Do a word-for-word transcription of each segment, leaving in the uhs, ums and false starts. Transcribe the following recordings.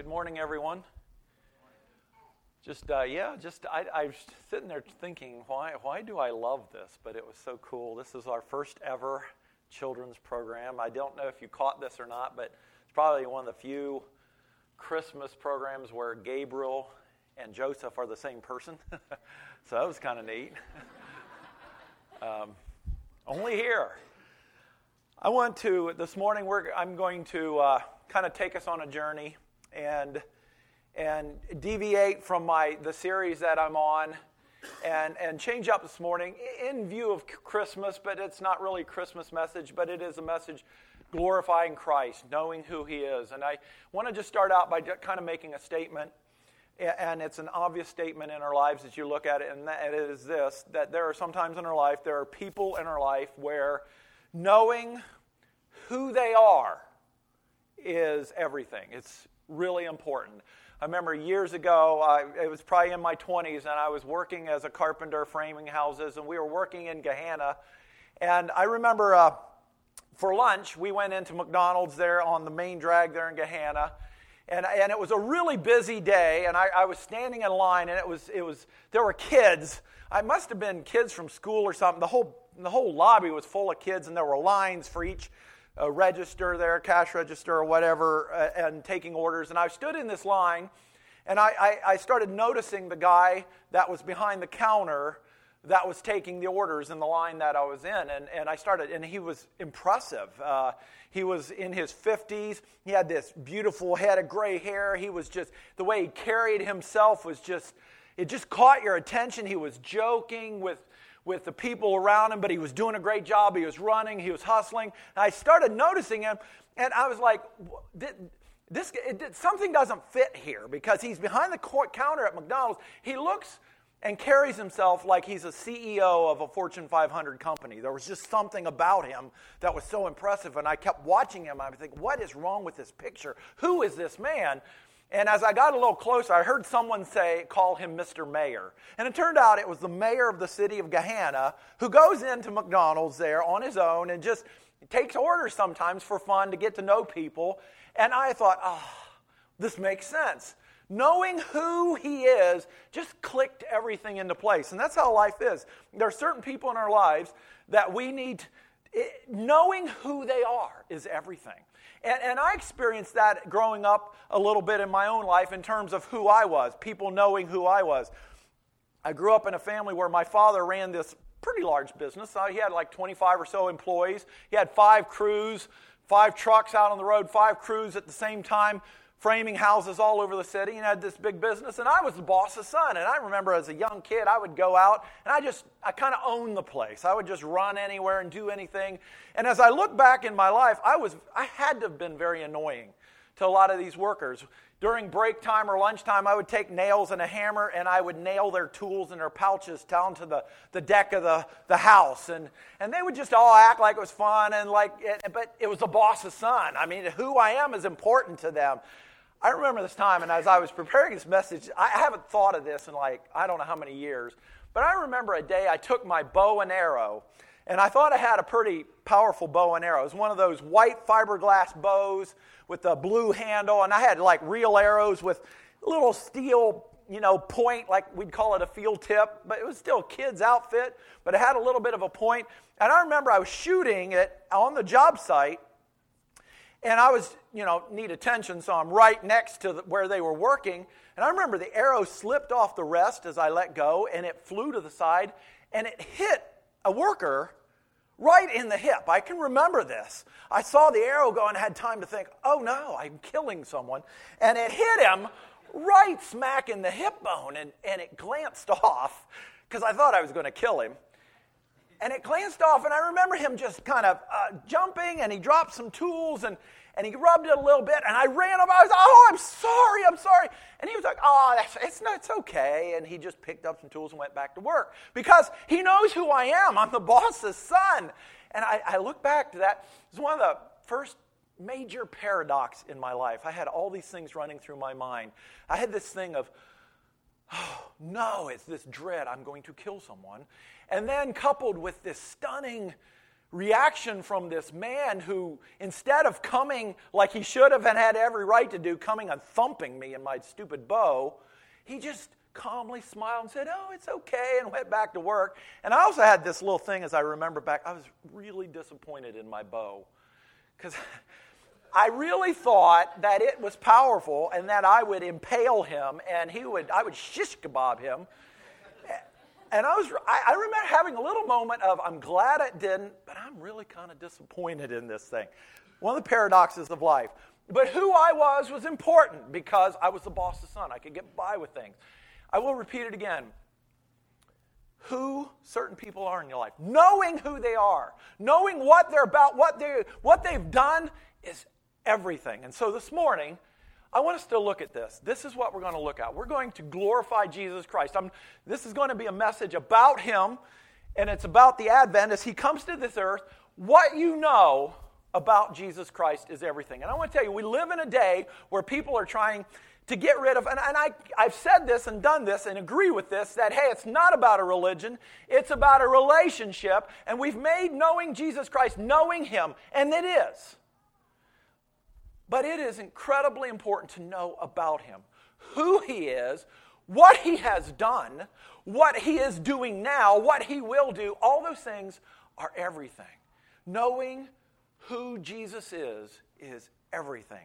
Good morning, everyone. Just, uh, yeah, just, I, I was sitting there thinking, why, why do I love this? But it was so cool. This is our first ever children's program. I don't know if you caught this or not, but it's probably one of the few Christmas programs where Gabriel and Joseph are the same person. So that was kind of neat. um, only here. I want to, this morning, we're, I'm going to uh, kind of take us on a journey and and deviate from my the series that I'm on and, and change up this morning in view of Christmas, but it's not really a Christmas message, but it is a message glorifying Christ, knowing who He is. And I want to just start out by kind of making a statement, and it's an obvious statement in our lives as you look at it, and it is this, that there are sometimes in our life, there are people in our life where knowing who they are is everything. It's really important. I remember years ago, I, it was probably in my twenties, and I was working as a carpenter framing houses, and we were working in Gahanna. And I remember uh, for lunch, we went into McDonald's there on the main drag there in Gahanna. And, and it was a really busy day, and I, I was standing in line, and it was it was there were kids. I must have been kids from school or something. The whole the whole lobby was full of kids, and there were lines for each uh, register there, cash register or whatever, uh, and taking orders. And I stood in this line, and I, I, I started noticing the guy that was behind the counter that was taking the orders in the line that I was in. And, and I started, and he was impressive. Uh, he was in his fifties. He had this beautiful head of gray hair. He was just, the way he carried himself was just, it just caught your attention. He was joking with, with the people around him, but he was doing a great job. He was running. He was hustling. And I started noticing him, and I was like, this it, something doesn't fit here, because he's behind the counter at McDonald's. He looks and carries himself like he's a C E O of a Fortune five hundred company. There was just something about him that was so impressive, and I kept watching him. I was thinking, what is wrong with this picture? Who is this man? And as I got a little closer, I heard someone say, call him Mister Mayor. And it turned out it was the mayor of the city of Gahanna, who goes into McDonald's there on his own and just takes orders sometimes for fun to get to know people. And I thought, oh, this makes sense. Knowing who He is just clicked everything into place. And that's how life is. There are certain people in our lives that we need, it, knowing who they are is everything. And, and I experienced that growing up a little bit in my own life in terms of who I was, people knowing who I was. I grew up in a family where my father ran this pretty large business. Uh, he had like twenty-five or so employees. He had five crews, five trucks out on the road, five crews at the same time, framing houses all over the city, and had this big business, and I was the boss's son. And I remember as a young kid, I would go out, and I just, I kind of owned the place. I would just run anywhere and do anything. And as I look back in my life, I was, I had to have been very annoying to a lot of these workers. During break time or lunchtime, I would take nails and a hammer, and I would nail their tools and their pouches down to the, the deck of the, the house. And, and they would just all act like it was fun, and like, it, but it was the boss's son. I mean, who I am is important to them. I remember this time, and as I was preparing this message, I haven't thought of this in like, I don't know how many years, but I remember a day I took my bow and arrow, and I thought I had a pretty powerful bow and arrow. It was one of those white fiberglass bows with a blue handle, and I had like real arrows with little steel, you know, point, like we'd call it a field tip, but it was still a kid's outfit, but it had a little bit of a point. And I remember I was shooting it on the job site, and I was, you know, need attention, so I'm right next to the, where they were working. And I remember the arrow slipped off the rest as I let go, and it flew to the side, and it hit a worker right in the hip. I can remember this. I saw the arrow go and had time to think, oh no, I'm killing someone. And it hit him right smack in the hip bone, and, and it glanced off, because I thought I was going to kill him. And it glanced off, and I remember him just kind of uh, jumping, and he dropped some tools, and, and he rubbed it a little bit, and I ran up. I was, oh, I'm sorry, I'm sorry. And he was like, oh, that's, it's, no, it's okay. And he just picked up some tools and went back to work, because he knows who I am. I'm the boss's son. And I, I look back to that. It was one of the first major paradox in my life. I had all these things running through my mind. I had this thing of, oh, no, it's this dread, I'm going to kill someone. And then coupled with this stunning reaction from this man who, instead of coming like he should have and had every right to do, coming and thumping me in my stupid bow, he just calmly smiled and said, oh, it's okay, and went back to work. And I also had this little thing as I remember back. I was really disappointed in my bow because I really thought that it was powerful and that I would impale him and he would, I would shish kebab him. And I was, I, I remember having a little moment of, I'm glad it didn't, but I'm really kind of disappointed in this thing. One of the paradoxes of life. But who I was was important because I was the boss's son. I could get by with things. I will repeat it again. Who certain people are in your life, knowing who they are, knowing what they're about, what they what they've done is everything. And so this morning, I want us to look at this. This is what we're going to look at. We're going to glorify Jesus Christ. I'm, this is going to be a message about him, and it's about the Advent as he comes to this earth. What you know about Jesus Christ is everything. And I want to tell you, we live in a day where people are trying to get rid of, and, and I, I've said this and done this and agree with this, that, hey, it's not about a religion, it's about a relationship, and we've made knowing Jesus Christ, knowing him, and it is. But it is incredibly important to know about him, who he is, what he has done, what he is doing now, what he will do. All those things are everything. Knowing who Jesus is, is everything.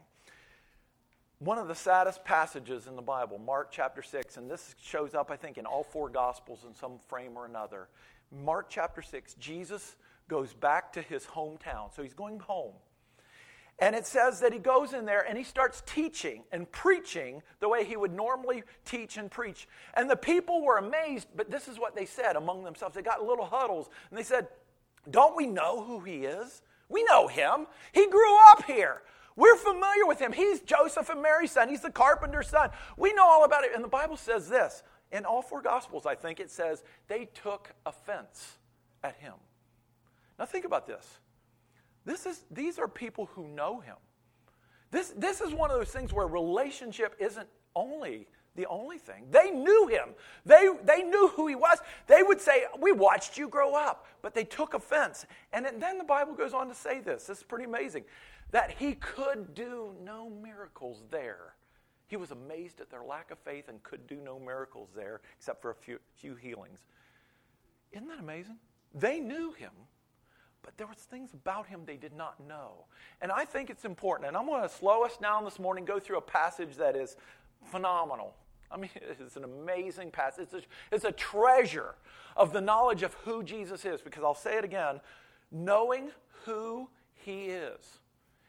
One of the saddest passages in the Bible, Mark chapter six, and this shows up, I think, in all four Gospels in some frame or another. Mark chapter six, Jesus goes back to his hometown. So he's going home. And it says that he goes in there and he starts teaching and preaching the way he would normally teach and preach. And the people were amazed, but this is what they said among themselves. They got little huddles and they said, don't we know who he is? We know him. He grew up here. We're familiar with him. He's Joseph and Mary's son. He's the carpenter's son. We know all about it. And the Bible says this. In all four Gospels, I think it says they took offense at him. Now think about this. This is, these are people who know him. This, this is one of those things where relationship isn't only the only thing. They knew him. They, they knew who he was. They would say, we watched you grow up. But they took offense. And then the Bible goes on to say this. This is pretty amazing. That he could do no miracles there. He was amazed at their lack of faith and could do no miracles there except for a few, few healings. Isn't that amazing? They knew him. But there was things about him they did not know. And I think it's important. And I'm going to slow us down this morning, go through a passage that is phenomenal. I mean, it's an amazing passage. It's a, it's a treasure of the knowledge of who Jesus is. Because I'll say it again, knowing who he is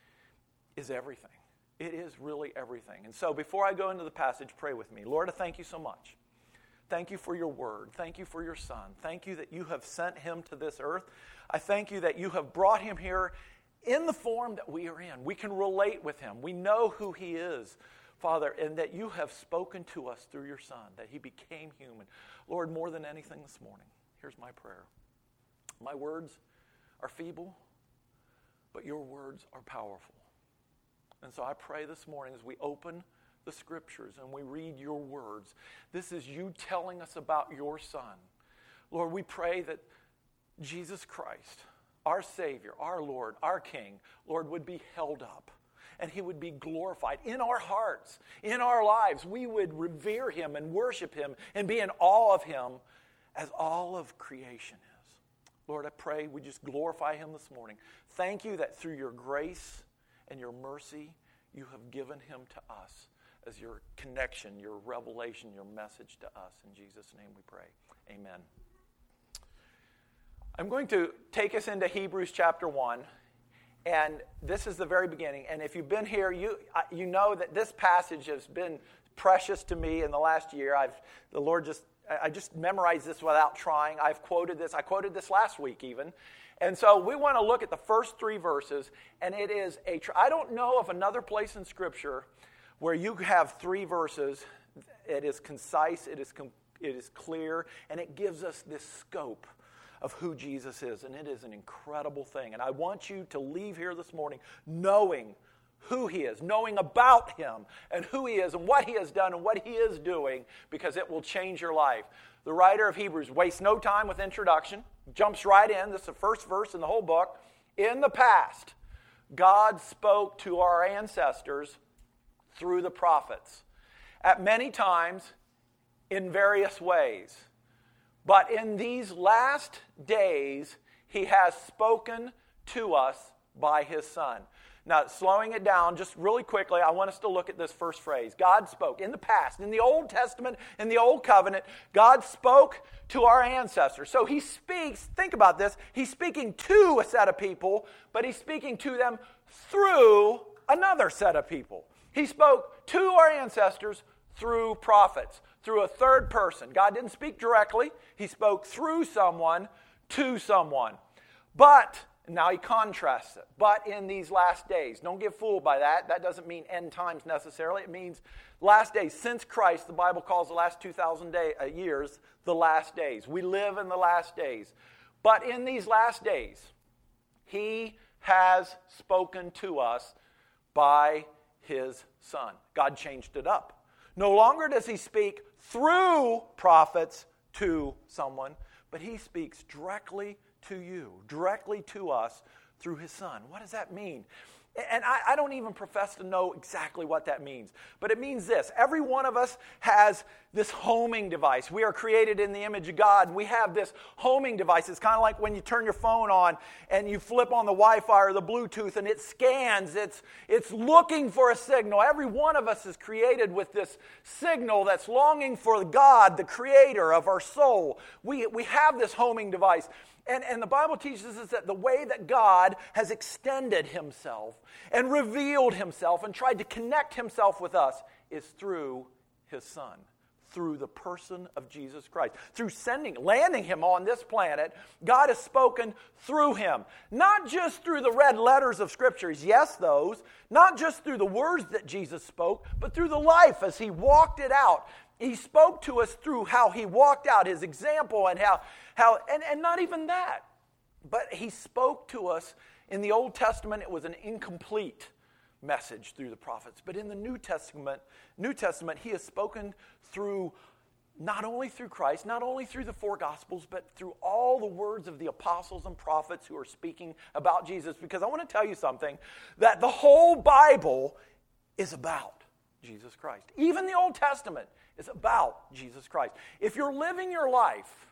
is everything. It is really everything. And so before I go into the passage, pray with me. Lord, I thank you so much. Thank you for your word. Thank you for your son. Thank you that you have sent him to this earth. I thank you that you have brought him here in the form that we are in. We can relate with him. We know who he is, Father, and that you have spoken to us through your son, that he became human. Lord, more than anything this morning, here's my prayer. My words are feeble, but your words are powerful. And so I pray this morning as we open the scriptures and we read your words, this is you telling us about your son. Lord, we pray that Jesus Christ, our Savior, our Lord, our King, Lord, would be held up and he would be glorified in our hearts, in our lives. We would revere him and worship him and be in awe of him as all of creation is. Lord, I pray we just glorify him this morning. Thank you that through your grace and your mercy, you have given him to us as your connection, your revelation, your message to us. In Jesus' name we pray. Amen. I'm going to take us into Hebrews chapter one, and this is the very beginning. And if you've been here, you you know that this passage has been precious to me in the last year. I've the Lord just I just memorized this without trying. I've quoted this. I quoted this last week even. And so we want to look at the first three verses, and it is a. I don't know of another place in Scripture where you have three verses. It is concise. It is it is clear, and it gives us this scope of who Jesus is, and it is an incredible thing. And I want you to leave here this morning knowing who he is, knowing about him and who he is and what he has done and what he is doing, because it will change your life. The writer of Hebrews wastes no time with introduction. jumps right in. This is the first verse in the whole book. In the past, God spoke to our ancestors through the prophets at many times in various ways. But in these last days, he has spoken to us by his Son. Now, slowing it down just really quickly, I want us to look at this first phrase. God spoke. In the past, in the Old Testament, in the Old Covenant, God spoke to our ancestors. So he speaks, think about this, he's speaking to a set of people, but he's speaking to them through another set of people. He spoke to our ancestors through prophets, through a third person. God didn't speak directly. He spoke through someone to someone. But now he contrasts it. But in these last days. Don't get fooled by that. That doesn't mean end times necessarily. It means last days. Since Christ, the Bible calls the last two thousand day, uh, years the last days. We live in the last days. But in these last days, he has spoken to us by his Son. God changed it up. No longer does he speak through prophets to someone, but he speaks directly to you, directly to us through his Son. What does that mean? And I, I don't even profess to know exactly what that means. But it means this. Every one of us has this homing device. We are created in the image of God. We have this homing device. It's kind of like when you turn your phone on and you flip on the Wi-Fi or the Bluetooth and it scans. It's, it's looking for a signal. Every one of us is created with this signal that's longing for God, the creator of our soul. We, we have this homing device. And, and the Bible teaches us that the way that God has extended himself and revealed himself and tried to connect himself with us is through his Son, through the person of Jesus Christ. Through sending, landing him on this planet, God has spoken through him. Not just through the red letters of Scriptures, yes, those. Not just through the words that Jesus spoke, but through the life as he walked it out. He spoke to us through how he walked out, his example, and how, how and, and not even that. But he spoke to us. In the Old Testament, it was an incomplete message through the prophets. But in the New Testament, New Testament, he has spoken through, not only through Christ, not only through the four Gospels, but through all the words of the apostles and prophets who are speaking about Jesus. Because I want to tell you something, that the whole Bible is about Jesus Christ. Even the Old Testament is about Jesus Christ. If you're living your life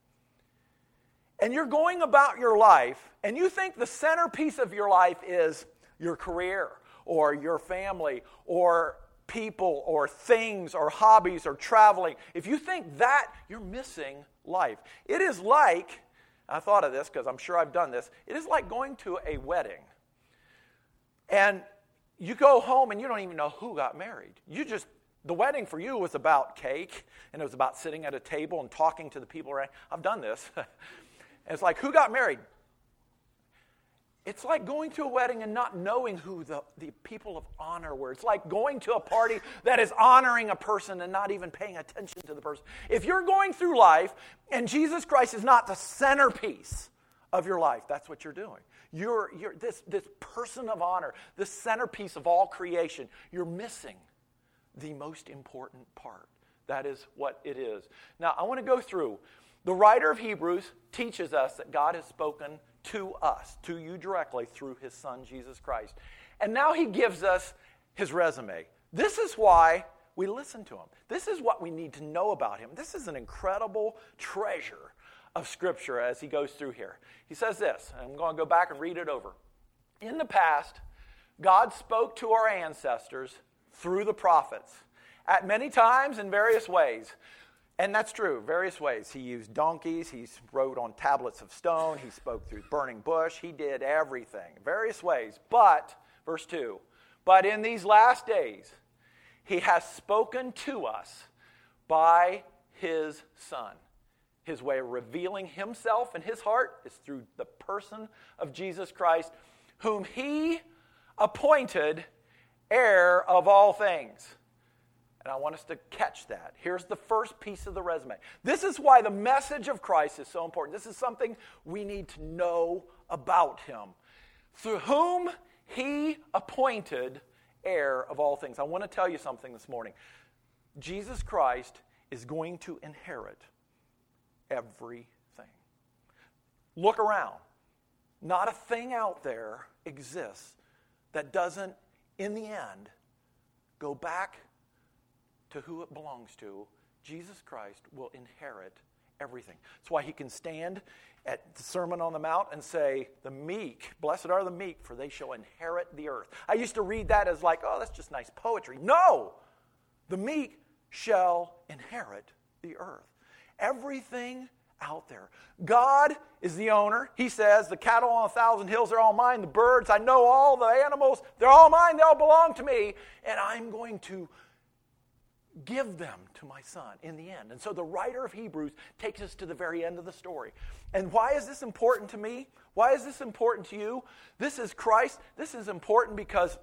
and you're going about your life and you think the centerpiece of your life is your career or your family or people or things or hobbies or traveling, if you think that, you're missing life. It is like, I thought of this because I'm sure I've done this, it is like going to a wedding and you go home and you don't even know who got married. You just The wedding for you was about cake, and it was about sitting at a table and talking to the people around. I've done this. And it's like, who got married? It's like going to a wedding and not knowing who the, the people of honor were. It's like going to a party that is honoring a person and not even paying attention to the person. If you're going through life and Jesus Christ is not the centerpiece of your life, that's what you're doing. You're, you're this, this person of honor, this centerpiece of all creation, you're missing the most important part. That is what it is. Now, I want to go through. The writer of Hebrews teaches us that God has spoken to us, to you directly, through his Son, Jesus Christ. And now he gives us his resume. This is why we listen to him. This is what we need to know about him. This is an incredible treasure of Scripture as he goes through here. He says this, and I'm going to go back and read it over. In the past, God spoke to our ancestors through the prophets at many times in various ways. And that's true, various ways. He used donkeys, he wrote on tablets of stone, he spoke through burning bush, he did everything, various ways. But, verse two, but in these last days, he has spoken to us by his Son. His way of revealing himself and his heart is through the person of Jesus Christ, whom he appointed heir of all things. And I want us to catch that. Here's the first piece of the resume. This is why the message of Christ is so important. This is something we need to know about him. Through whom he appointed heir of all things. I want to tell you something this morning. Jesus Christ is going to inherit everything. Look around. Not a thing out there exists that doesn't, in the end, go back to who it belongs to. Jesus Christ will inherit everything. That's why he can stand at the Sermon on the Mount and say, the meek, blessed are the meek, for they shall inherit the earth. I used to read that as like, oh, that's just nice poetry. No! The meek shall inherit the earth. Everything out there. God is the owner. He says, the cattle on a thousand hills are all mine. The birds, I know all the animals. They're all mine. They all belong to me. And I'm going to give them to my son in the end. And so the writer of Hebrews takes us to the very end of the story. And why is this important to me? Why is this important to you? This is Christ. This is important because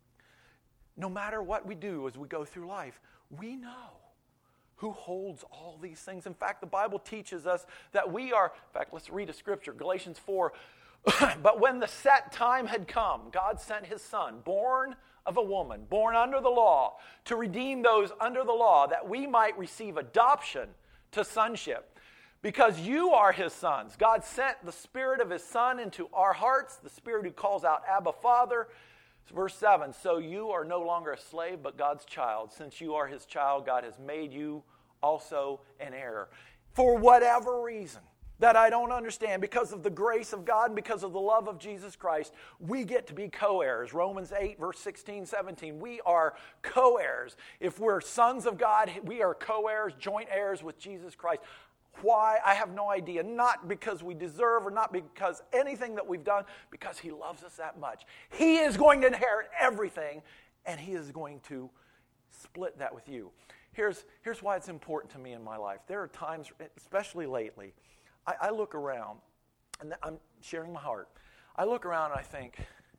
no matter what we do as we go through life, we know who holds all these things. In fact, the Bible teaches us that we are, in fact, let's read a scripture, Galatians four. But when the set time had come, God sent his son, born of a woman, born under the law, to redeem those under the law, that we might receive adoption to sonship. Because you are his sons. God sent the Spirit of his Son into our hearts, the Spirit who calls out, Abba, Father. Verse seven, so you are no longer a slave, but God's child. Since you are his child, God has made you also an heir. For whatever reason that I don't understand, because of the grace of God and because of the love of Jesus Christ, we get to be co-heirs. Romans eight, verse sixteen, seventeen. We are co-heirs. If we're sons of God, we are co-heirs, joint heirs with Jesus Christ. Why? I have no idea. Not because we deserve or not because anything that we've done, because he loves us that much. He is going to inherit everything, and he is going to split that with you. Here's, here's why it's important to me in my life. There are times, especially lately, I, I look around, and I'm sharing my heart. I look around and I think,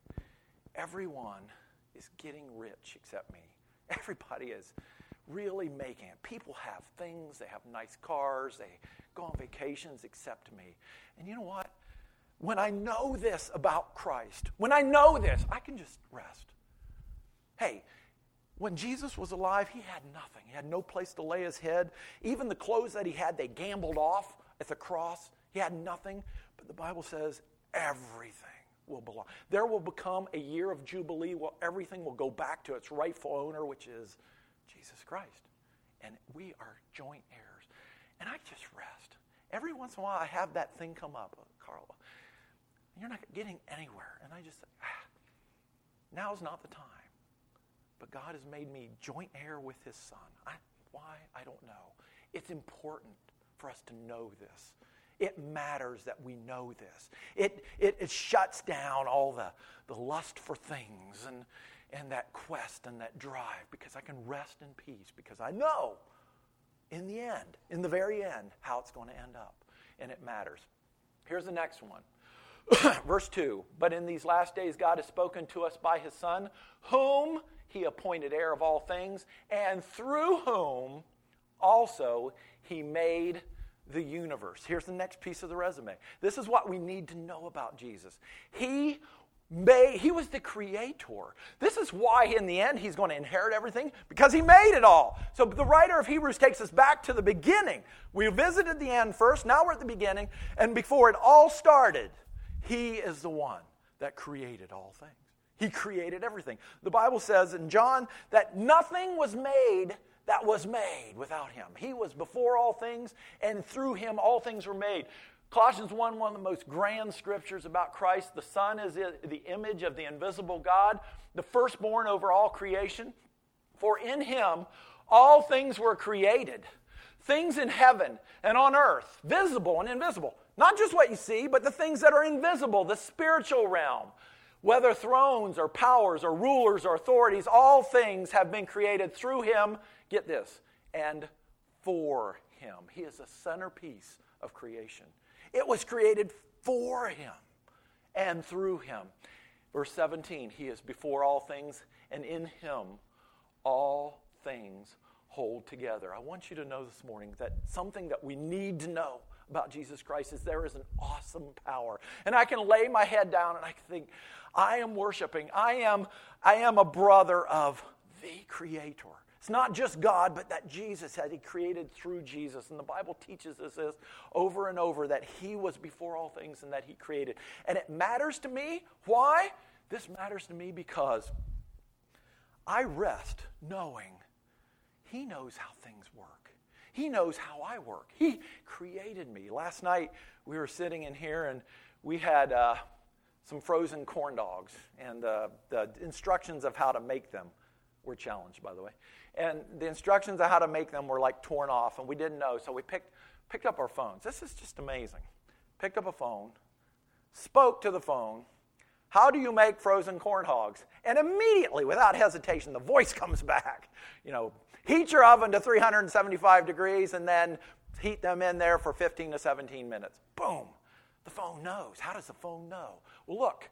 everyone is getting rich except me. Everybody is really making it. People have things, they have nice cars, they go on vacations except me. And you know what? When I know this about Christ, when I know this, I can just rest. Hey, when Jesus was alive, he had nothing. He had no place to lay his head. Even the clothes that he had, they gambled off at the cross. He had nothing. But the Bible says everything will belong. There will become a year of Jubilee where everything will go back to its rightful owner, which is Jesus Christ. And we are joint heirs. And I just rest. Every once in a while I have that thing come up, Carla. You're not getting anywhere. And I just say, ah, now's not the time. But God has made me joint heir with his son. I, why? I don't know. It's important for us to know this. It matters that we know this. It, it, it shuts down all the, the lust for things and and that quest and that drive, because I can rest in peace, because I know in the end, in the very end, how it's going to end up. And it matters. Here's the next one. Verse two, but in these last days God has spoken to us by his Son, whom he appointed heir of all things, and through whom also he made the universe. Here's the next piece of the resume. This is what we need to know about Jesus. He Made, he was the creator. This is why in the end he's going to inherit everything, because he made it all. So the writer of Hebrews takes us back to the beginning. We visited the end first, now we're at the beginning, and before it all started, he is the one that created all things. He created everything. The Bible says in John that nothing was made that was made without him. He was before all things, and through him all things were made. Colossians one, one of the most grand scriptures about Christ. The Son is the image of the invisible God, the firstborn over all creation. For in him all things were created, things in heaven and on earth, visible and invisible. Not just what you see, but the things that are invisible, the spiritual realm. Whether thrones or powers or rulers or authorities, all things have been created through him, get this, and for him. He is the centerpiece of creation. It was created for him and through him. Verse seventeen, he is before all things, and in him all things hold together. I want you to know this morning that something that we need to know about Jesus Christ is there is an awesome power. And I can lay my head down and I can think, I am worshiping. I am, I am a brother of the Creator. It's not just God, but that Jesus had He created through Jesus. And the Bible teaches us this over and over, that He was before all things and that He created. And it matters to me. Why? This matters to me because I rest knowing He knows how things work. He knows how I work. He created me. Last night we were sitting in here and we had uh, some frozen corn dogs. And uh, the instructions of how to make them were challenged, by the way. And the instructions of how to make them were like torn off, and we didn't know. So we picked picked up our phones. This is just amazing. Picked up a phone, spoke to the phone. How do you make frozen corn dogs? And immediately, without hesitation, the voice comes back. You know, heat your oven to three hundred seventy-five degrees and then heat them in there for fifteen to seventeen minutes. Boom. The phone knows. How does the phone know? Well, look,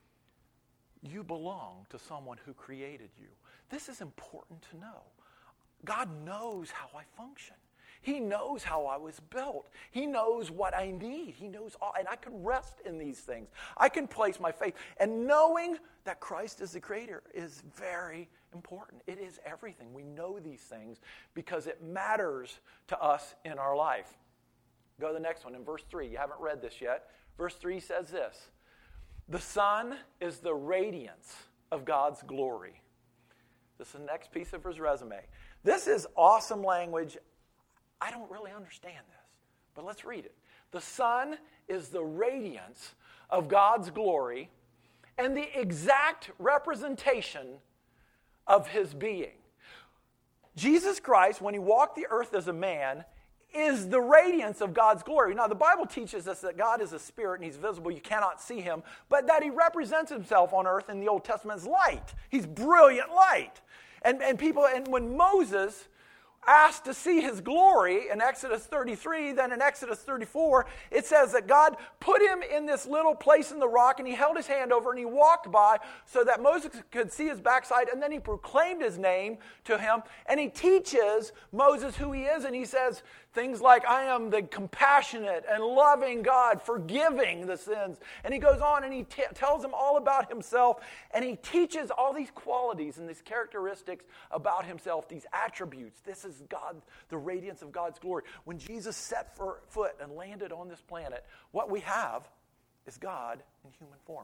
you belong to someone who created you. This is important to know. God knows how I function. He knows how I was built. He knows what I need. He knows all, and I can rest in these things. I can place my faith. And knowing that Christ is the creator is very important. It is everything. We know these things because it matters to us in our life. Go to the next one in verse three. You haven't read this yet. Verse three says this: the Son is the radiance of God's glory. This is the next piece of his resume. This is awesome language. I don't really understand this, but let's read it. The Son is the radiance of God's glory and the exact representation of his being. Jesus Christ, when he walked the earth as a man, is the radiance of God's glory. Now, the Bible teaches us that God is a spirit and he's visible. You cannot see him, but that he represents himself on earth in the Old Testament as light. He's brilliant light. And, and people, and when Moses asked to see his glory in Exodus thirty-three, then in Exodus thirty-four, it says that God put him in this little place in the rock and he held his hand over and he walked by so that Moses could see his backside, and then he proclaimed his name to him and he teaches Moses who he is, and he says things like, I am the compassionate and loving God, forgiving the sins. And he goes on and he t- tells him all about himself, and he teaches all these qualities and these characteristics about himself, these attributes. This is God, the radiance of God's glory. When Jesus set for, foot and landed on this planet, what we have is God in human form.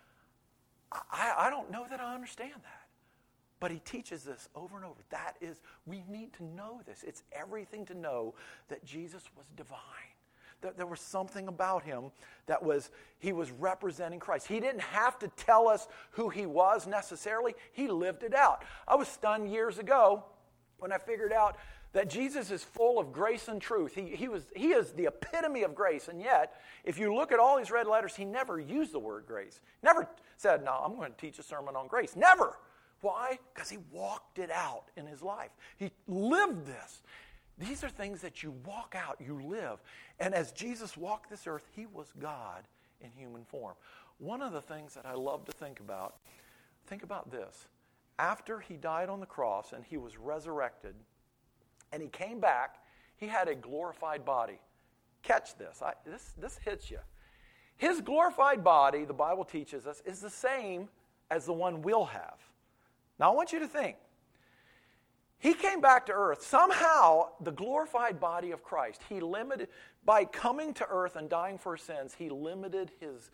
I, I don't know that I understand that. But he teaches this over and over. That is, we need to know this. It's everything to know that Jesus was divine. That there was something about him that was, he was representing Christ. He didn't have to tell us who he was necessarily. He lived it out. I was stunned years ago when I figured out that Jesus is full of grace and truth. He, he, was, he is the epitome of grace, and yet, if you look at all these red letters, he never used the word grace. Never said, no, I'm going to teach a sermon on grace. Never. Why? Because he walked it out in his life. He lived this. These are things that you walk out, you live. And as Jesus walked this earth, he was God in human form. One of the things that I love to think about, think about this. After he died on the cross and he was resurrected and he came back, he had a glorified body. Catch this. I, this, this hits you. His glorified body, the Bible teaches us, is the same as the one we'll have. Now, I want you to think. He came back to earth. Somehow, the glorified body of Christ, he limited, by coming to earth and dying for sins, he limited his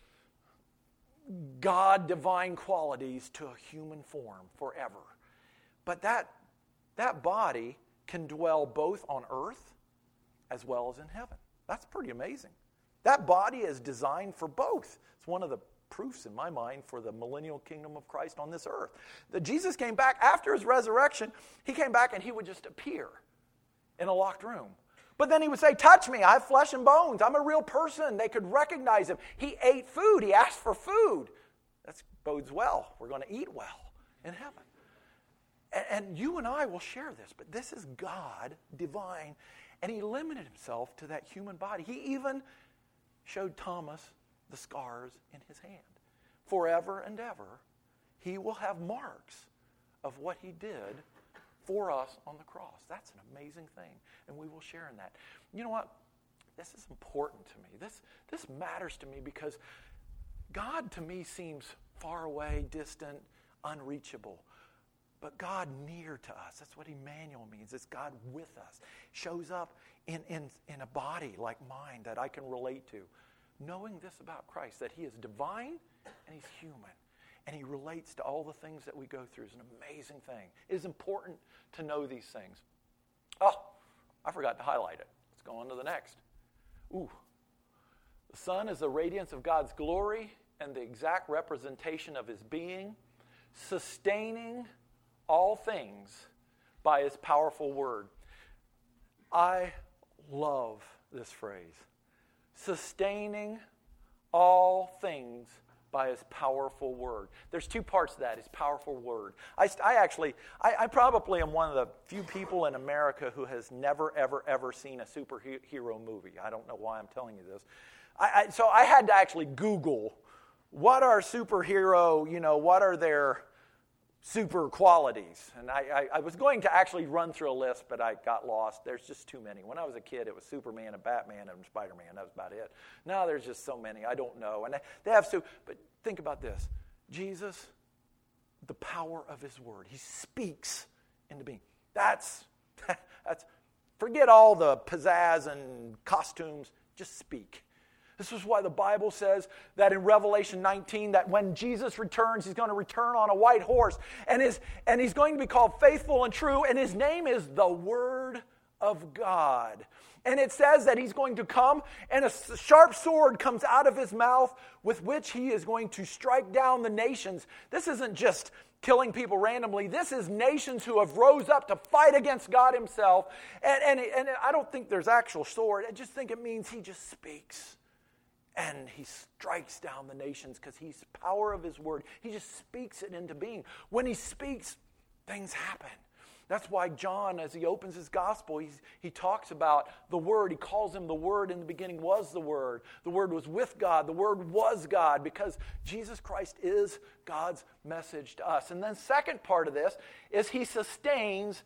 God-divine qualities to a human form forever. But that, that body can dwell both on earth as well as in heaven. That's pretty amazing. That body is designed for both. It's one of the proofs in my mind for the millennial kingdom of Christ on this earth. That Jesus came back after his resurrection, he came back and he would just appear in a locked room. But then he would say, touch me, I have flesh and bones, I'm a real person. They could recognize him. He ate food, he asked for food. That bodes well. We're going to eat well in heaven. And, and you and I will share this, but this is God, divine, and he limited himself to that human body. He even showed Thomas the scars in his hand. Forever and ever, he will have marks of what he did for us on the cross. That's an amazing thing, and we will share in that. You know what? This is important to me. This, this matters to me because God to me seems far away, distant, unreachable. but God near to us. That's what Emmanuel means. It's God with us. Shows up in, in, in a body like mine that I can relate to. Knowing this about Christ, that he is divine and he's human. And he relates to all the things that we go through is an amazing thing. It is important to know these things. Oh, I forgot to highlight it. Let's go on to the next. Ooh. The Son is the radiance of God's glory and the exact representation of his being, sustaining all things by his powerful word. I love this phrase. Sustaining all things by his powerful word. There's two parts to that, his powerful word. I, I actually, I, I probably am one of the few people in America who has never, ever, ever seen a superhero movie. I don't know why I'm telling you this. I, I, so I had to actually Google, what are superhero, you know, what are their super qualities? And I, I, I was going to actually run through a list, but I got lost. There's just too many. When I was a kid, it was Superman and Batman and Spider-Man. That was about it. Now there's just so many. I don't know. And they have to, but think about this. Jesus, the power of his word. He speaks into being. That's, that's, forget all the pizzazz and costumes. Just speak. This is why the Bible says that in Revelation nineteen that when Jesus returns, he's going to return on a white horse. And, his, and he's going to be called faithful and true. And his name is the Word of God. And it says that he's going to come and a sharp sword comes out of his mouth with which he is going to strike down the nations. This isn't just killing people randomly. This is nations who have rose up to fight against God himself. And, and, and I don't think there's actual sword. I just think it means he just speaks. And he strikes down the nations because he's the power of his word. He just speaks it into being. When he speaks, things happen. That's why John, as he opens his gospel, he's, he talks about the Word. He calls him the Word. In the beginning was the Word. The Word was with God. The Word was God, because Jesus Christ is God's message to us. And then second part of this is he sustains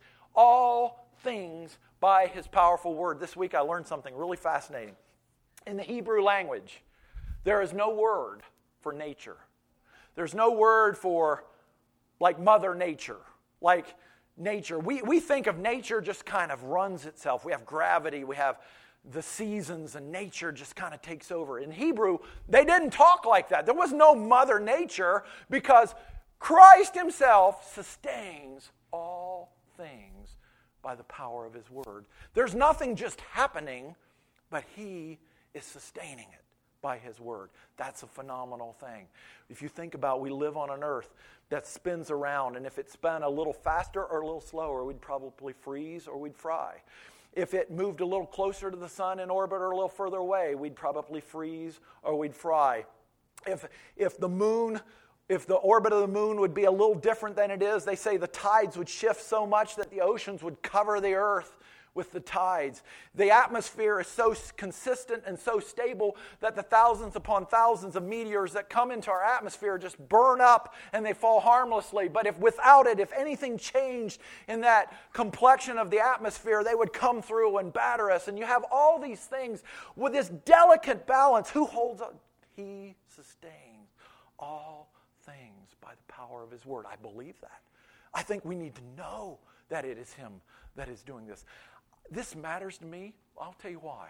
all things by his powerful word. This week I learned something really fascinating. In the Hebrew language, there is no word for nature. There's no word for, like, Mother Nature, like nature. We, we think of nature just kind of runs itself. We have gravity, we have the seasons, and nature just kind of takes over. In Hebrew, they didn't talk like that. There was no Mother Nature, because Christ himself sustains all things by the power of his word. There's nothing just happening, but he is sustaining it by his word. That's a phenomenal thing. If you think about, we live on an earth that spins around, and if it spun a little faster or a little slower, we'd probably freeze or we'd fry. If it moved a little closer to the sun in orbit or a little further away, we'd probably freeze or we'd fry. If, if the moon, if the orbit of the moon would be a little different than it is, they say the tides would shift so much that the oceans would cover the earth with the tides. The atmosphere is so consistent and so stable that the thousands upon thousands of meteors that come into our atmosphere just burn up and they fall harmlessly. But if without it, if anything changed in that complexion of the atmosphere, they would come through and batter us. And you have all these things with this delicate balance. Who holds up? He sustains all things by the power of his word. I believe that. I think we need to know that it is him that is doing this. This matters to me. I'll tell you why.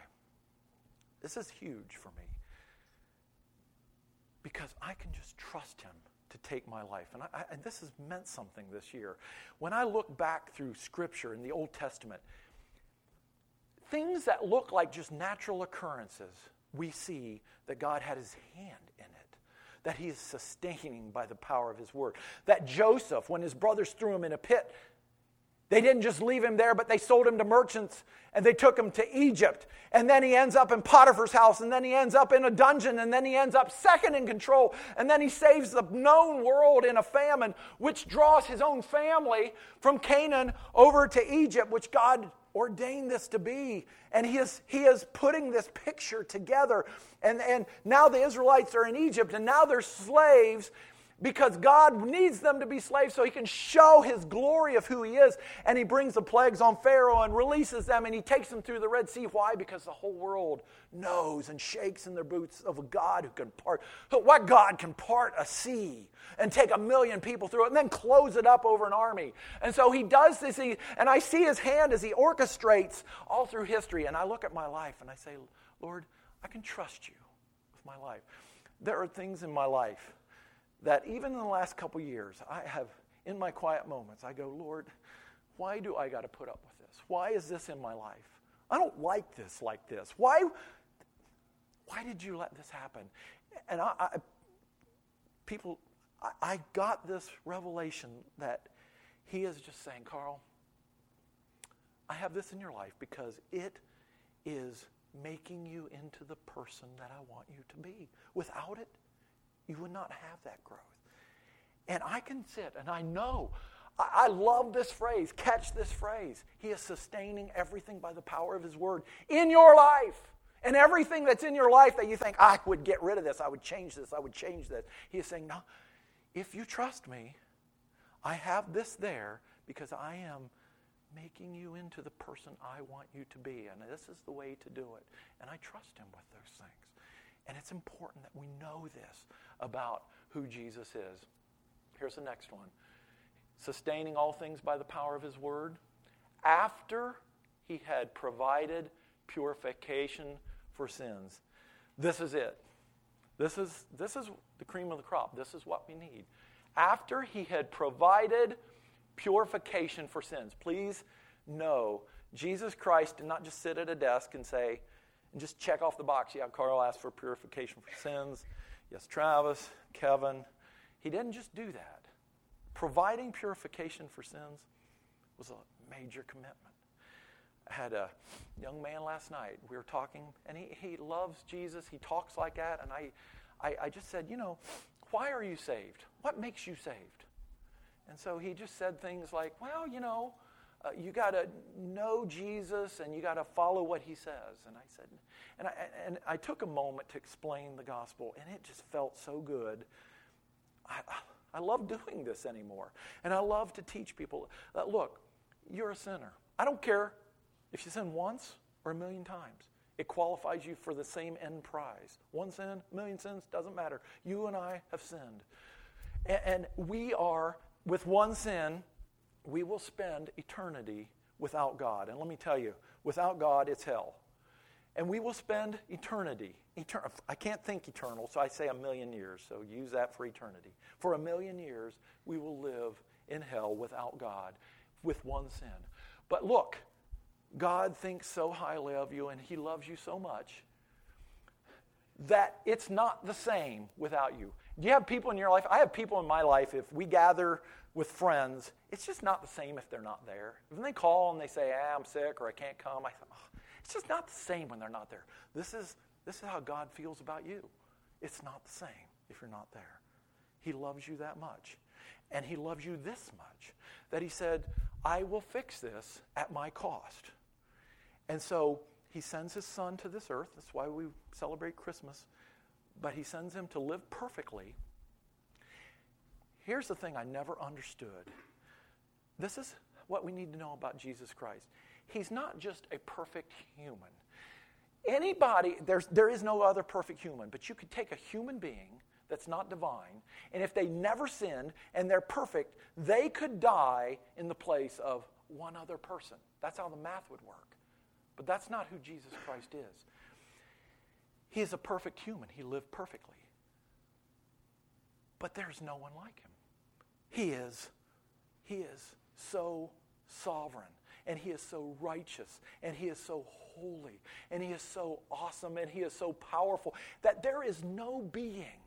This is huge for me. Because I can just trust him to take my life. And, I, and this has meant something this year. When I look back through Scripture in the Old Testament, things that look like just natural occurrences, we see that God had his hand in it. That he is sustaining by the power of his word. That Joseph, when his brothers threw him in a pit, they didn't just leave him there, but they sold him to merchants, and they took him to Egypt. And then he ends up in Potiphar's house, and then he ends up in a dungeon, and then he ends up second in control. And then he saves the known world in a famine, which draws his own family from Canaan over to Egypt, which God ordained this to be. And he is, he is putting this picture together. And, and now the Israelites are in Egypt, and now they're slaves. because God needs them to be slaves so he can show his glory of who he is. And he brings the plagues on Pharaoh and releases them, and he takes them through the Red Sea. Why? Because the whole world knows and shakes in their boots of a God who can part. What God can part a sea and take a million people through it and then close it up over an army? And so he does this, he, and I see his hand as he orchestrates all through history. And I look at my life and I say, Lord, I can trust you with my life. There are things in my life that even in the last couple years, I have, in my quiet moments, I go, Lord, why do I got to put up with this? Why is this in my life? I don't like this like this. Why, why did you let this happen? And I, I people, I, I got this revelation that he is just saying, Carl, I have this in your life because it is making you into the person that I want you to be. Without it, you would not have that growth. And I can sit and I know, I, I love this phrase, catch this phrase. He is sustaining everything by the power of his word in your life. And everything that's in your life that you think, I would get rid of this, I would change this, I would change this. He is saying, no, if you trust me, I have this there because I am making you into the person I want you to be. And this is the way to do it. And I trust him with those things. And it's important that we know this about who Jesus is. Here's the next one. Sustaining all things by the power of his word. After he had provided purification for sins. This is it. This is, this is the cream of the crop. This is what we need. After he had provided purification for sins. Please know, Jesus Christ did not just sit at a desk and say, and just check off the box. Yeah, Carl asked for purification for sins. Yes, Travis, Kevin. He didn't just do that. Providing purification for sins was a major commitment. I had a young man last night. We were talking, and he, he loves Jesus. He talks like that. And I, I, I just said, you know, why are you saved? What makes you saved? And so he just said things like, well, you know, uh, you got to know Jesus and you got to follow what he says. And I said, and I, and I took a moment to explain the gospel, and it just felt so good. I, I love doing this anymore. And I love to teach people, uh, look, you're a sinner. I don't care if you sin once or a million times. It qualifies you for the same end prize. One sin, a million sins, doesn't matter. You and I have sinned. And, and we are, with one sin, we will spend eternity without God. And let me tell you, without God, it's hell. And we will spend eternity. Etern- I can't think eternal, so I say a million years. So use that for eternity. For a million years, we will live in hell without God, with one sin. But look, God thinks so highly of you, and he loves you so much that it's not the same without you. Do you have people in your life? I have people in my life, if we gather with friends, it's just not the same if they're not there. When they call and they say, ah, I'm sick or I can't come, I thought, oh, it's just not the same when they're not there. This is, this is how God feels about you. It's not the same if you're not there. He loves you that much. And he loves you this much that he said, I will fix this at my cost. And so he sends his son to this earth. That's why we celebrate Christmas. But he sends him to live perfectly. Here's the thing I never understood. This is what we need to know about Jesus Christ. He's not just a perfect human. Anybody, there's, there is no other perfect human, but you could take a human being that's not divine, and if they never sinned and they're perfect, they could die in the place of one other person. That's how the math would work. But that's not who Jesus Christ is. He is a perfect human. He lived perfectly. But there's no one like him. He is, he is so sovereign, and he is so righteous, and he is so holy, and he is so awesome, and he is so powerful that there is no being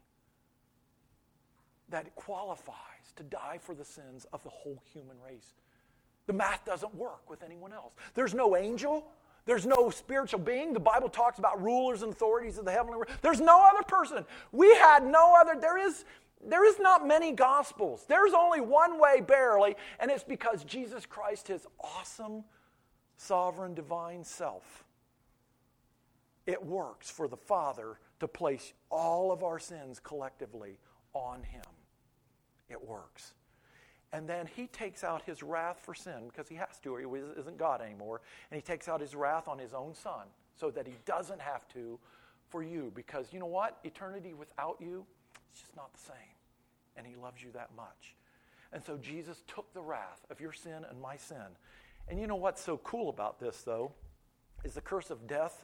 that qualifies to die for the sins of the whole human race. The math doesn't work with anyone else. There's no angel. There's no spiritual being. The Bible talks about rulers and authorities of the heavenly realm. There's no other person. We had no other. There is, there is not many gospels. There's only one way, barely, and it's because Jesus Christ, his awesome, sovereign, divine self, it works for the Father to place all of our sins collectively on him. it works. And then he takes out his wrath for sin, because he has to, or he isn't God anymore. And he takes out his wrath on his own son, so that he doesn't have to for you. Because you know what? Eternity without you, it's just not the same. And he loves you that much. And so Jesus took the wrath of your sin and my sin. And you know what's so cool about this, though, is the curse of death,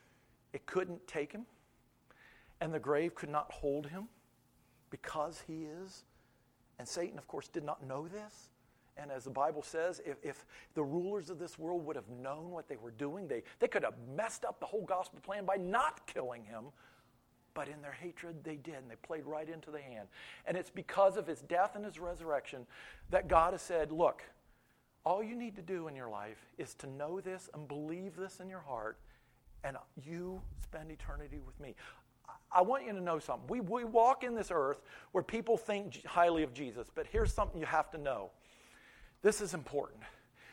it couldn't take him. And the grave could not hold him, because he is. And Satan, of course, did not know this. And as the Bible says, if, if the rulers of this world would have known what they were doing, they, they could have messed up the whole gospel plan by not killing him. But in their hatred, they did, and they played right into the hand. And it's because of his death and his resurrection that God has said, look, all you need to do in your life is to know this and believe this in your heart, and you spend eternity with me. I want you to know something. We, we walk in this earth where people think highly of Jesus, but here's something you have to know. This is important.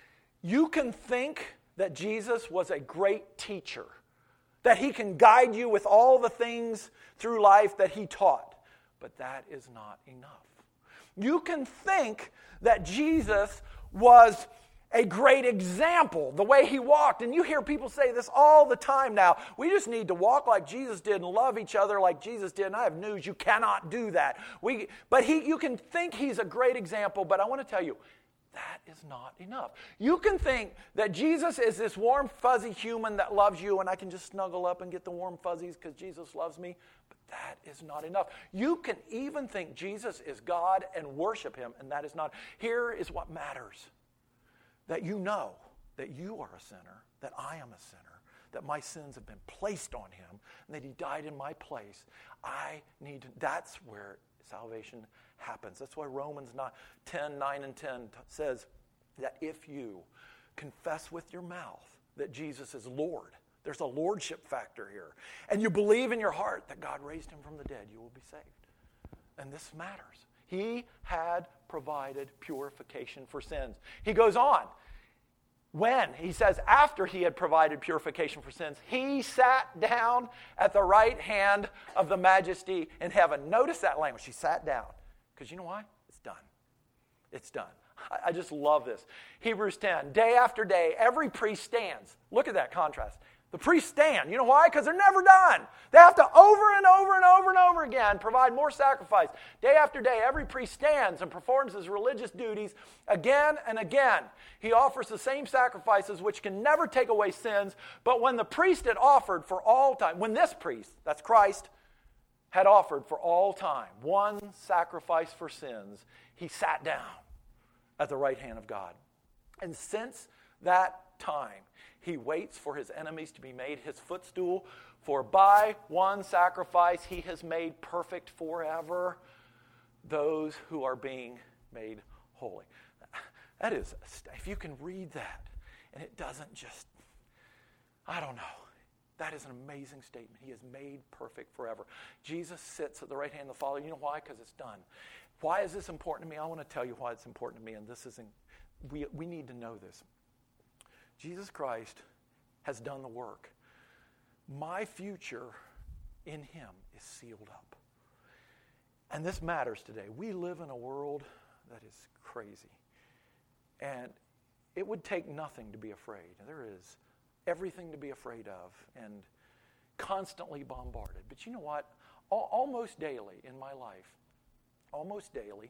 You can think that Jesus was a great teacher, that he can guide you with all the things through life that he taught, but that is not enough. You can think that Jesus was a great example, the way he walked. And you hear people say this all the time now. We just need to walk like Jesus did and love each other like Jesus did. And I have news, you cannot do that. We, but he, you can think he's a great example, but I want to tell you, that is not enough. You can think that Jesus is this warm, fuzzy human that loves you, and I can just snuggle up and get the warm fuzzies because Jesus loves me, but that is not enough. You can even think Jesus is God and worship him, and that is not. Here is what matters. That you know that you are a sinner, that I am a sinner, that my sins have been placed on him, and that he died in my place. I need to, that's where salvation happens. That's why Romans ten, nine and ten says that if you confess with your mouth that Jesus is Lord, there's a lordship factor here, and you believe in your heart that God raised him from the dead, you will be saved. And this matters. He had provided purification for sins. He goes on. When? He says after he had provided purification for sins, he sat down at the right hand of the majesty in heaven. Notice that language. He sat down. Because you know why? It's done. It's done. I, I just love this. Hebrews ten. Day after day, every priest stands. Look at that contrast. The priests stand. You know why? Because they're never done. They have to over and over and over and over again provide more sacrifice. Day after day, every priest stands and performs his religious duties again and again. He offers the same sacrifices which can never take away sins. But when the priest had offered for all time, when this priest, that's Christ, had offered for all time one sacrifice for sins, he sat down at the right hand of God. And since that time, he waits for his enemies to be made his footstool. For by one sacrifice he has made perfect forever those who are being made holy. That is, if you can read that, and it doesn't just, I don't know. That is an amazing statement. He is made perfect forever. Jesus sits at the right hand of the Father. You know why? Because it's done. Why is this important to me? I want to tell you why it's important to me, and this isn't, we, we need to know this. Jesus Christ has done the work. My future in him is sealed up. And this matters today. We live in a world that is crazy. And it would take nothing to be afraid. There is everything to be afraid of and constantly bombarded. But you know what? Al- almost daily in my life, almost daily,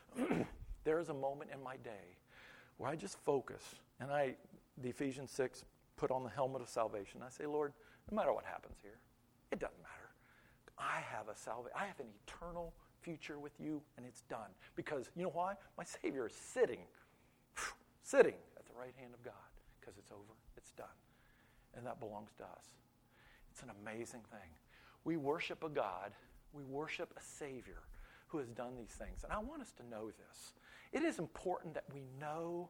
there is a moment in my day where I just focus and I... The Ephesians six, put on the helmet of salvation. I say, Lord, no matter what happens here, it doesn't matter. I have a salvation. I have an eternal future with you, and it's done. Because, you know why? My Savior is sitting, sitting at the right hand of God, because it's over, it's done. And that belongs to us. It's an amazing thing. We worship a God, we worship a Savior who has done these things. And I want us to know this. It is important that we know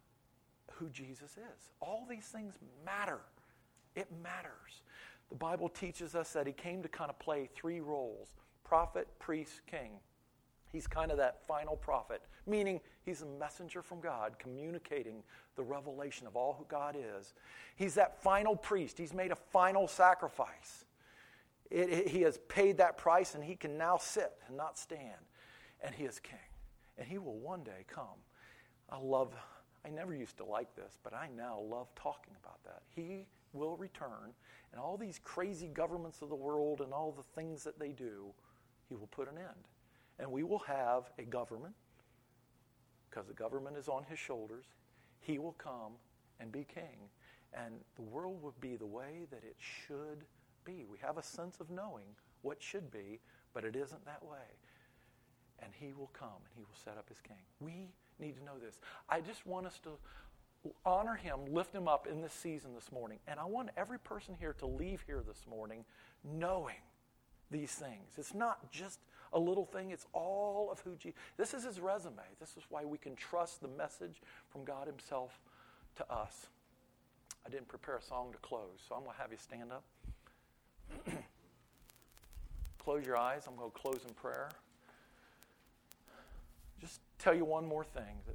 who Jesus is. All these things matter. It matters. The Bible teaches us that he came to kind of play three roles: prophet, priest, king. He's kind of that final prophet, meaning he's a messenger from God communicating the revelation of all who God is. He's that final priest. He's made a final sacrifice. It, it, he has paid that price, and he can now sit and not stand. And he is king. And he will one day come. I love, I never used to like this, but I now love talking about that. He will return, and all these crazy governments of the world and all the things that they do, he will put an end. And we will have a government, because the government is on his shoulders. He will come and be king, and the world will be the way that it should be. We have a sense of knowing what should be, but it isn't that way. And he will come, and he will set up his king. We need to know this. I just want us to honor him, lift him up in this season this morning. And I want every person here to leave here this morning knowing these things. It's not just a little thing. It's all of who Jesus. This is his resume. This is why we can trust the message from God himself to us. I didn't prepare a song to close, so I'm going to have you stand up. Close your eyes. I'm going to close in prayer. Just tell you one more thing, that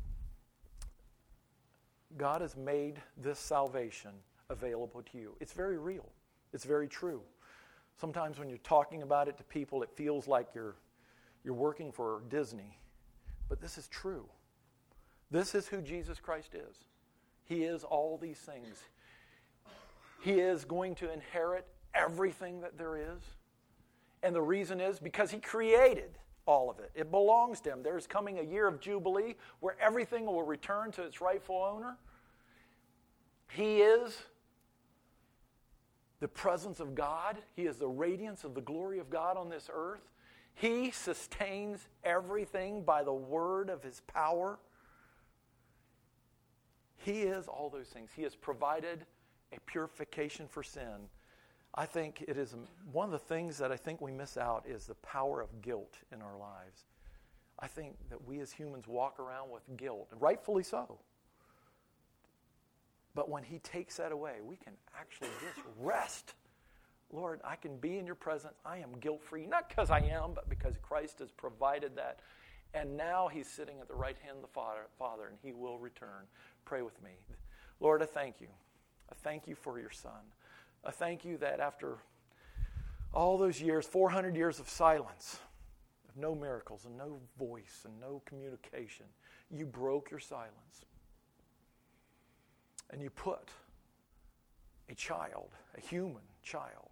God has made this salvation available to you. It's very real. It's very true. Sometimes when you're talking about it to people, it feels like you're you're working for Disney. But this is true. This is who Jesus Christ is. He is all these things. He is going to inherit everything that there is. And the reason is because he created all of it. It belongs to him. There's coming a year of Jubilee where everything will return to its rightful owner. He is the presence of God. He is the radiance of the glory of God on this earth. He sustains everything by the word of his power. He is all those things. He has provided a purification for sin. I think it is one of the things that I think we miss out is the power of guilt in our lives. I think that we as humans walk around with guilt, and rightfully so. But when he takes that away, we can actually just rest. Lord, I can be in your presence. I am guilt-free, not because I am, but because Christ has provided that. And now he's sitting at the right hand of the Father, Father, and he will return. Pray with me. Lord, I thank you. I thank you for your Son. I thank you that after all those years, four hundred years of silence, of no miracles and no voice and no communication, you broke your silence. And you put a child, a human child,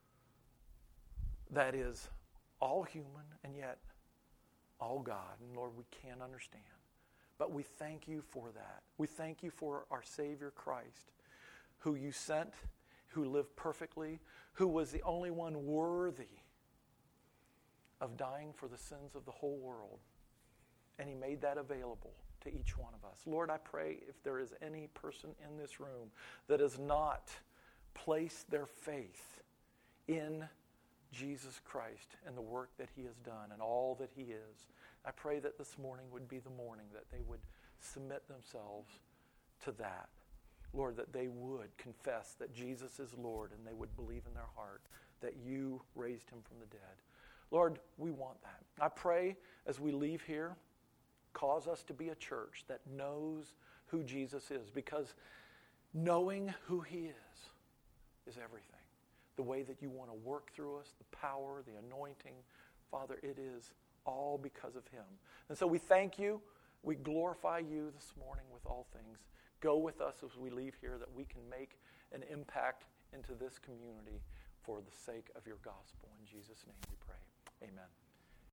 that is all human and yet all God. And Lord, we can't understand. But we thank you for that. We thank you for our Savior Christ, who you sent, who lived perfectly, who was the only one worthy of dying for the sins of the whole world. And he made that available to each one of us. Lord, I pray if there is any person in this room that has not placed their faith in Jesus Christ and the work that he has done and all that he is, I pray that this morning would be the morning that they would submit themselves to that. Lord, that they would confess that Jesus is Lord and they would believe in their heart that you raised him from the dead. Lord, we want that. I pray as we leave here, cause us to be a church that knows who Jesus is, because knowing who he is is everything. The way that you want to work through us, the power, the anointing, Father, it is all because of him. And so we thank you. We glorify you this morning with all things. Go with us as we leave here, that we can make an impact into this community for the sake of your gospel. In Jesus' name we pray. Amen.